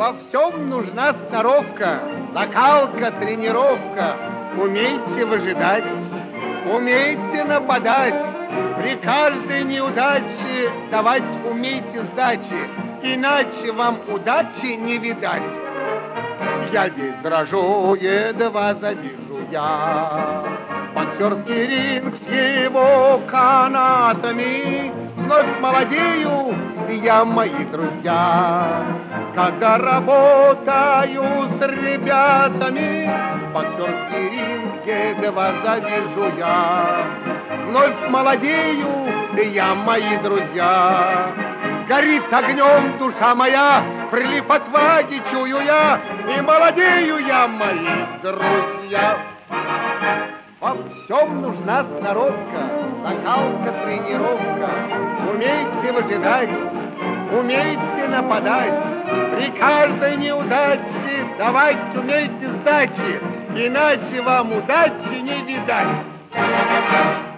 Во всем нужна сноровка, закалка, тренировка. Умейте выжидать, умейте нападать. При каждой неудаче давать умейте сдачи, иначе вам удачи не видать. Я весь дрожу, едва завижу я боксерский ринг с его канатами. Вновь молодею я, мои друзья, когда работаю с ребятами. Боксерский ринг едва завижу я. Вновь молодею я, мои друзья. Горит огнем душа моя, прилив отваги чую я, и молодею я, мои друзья. Во всем нужна сноровка, закалка, тренировка. Умейте выжидать, умейте нападать. При каждой неудаче давать умейте сдачи, иначе вам удачи не видать.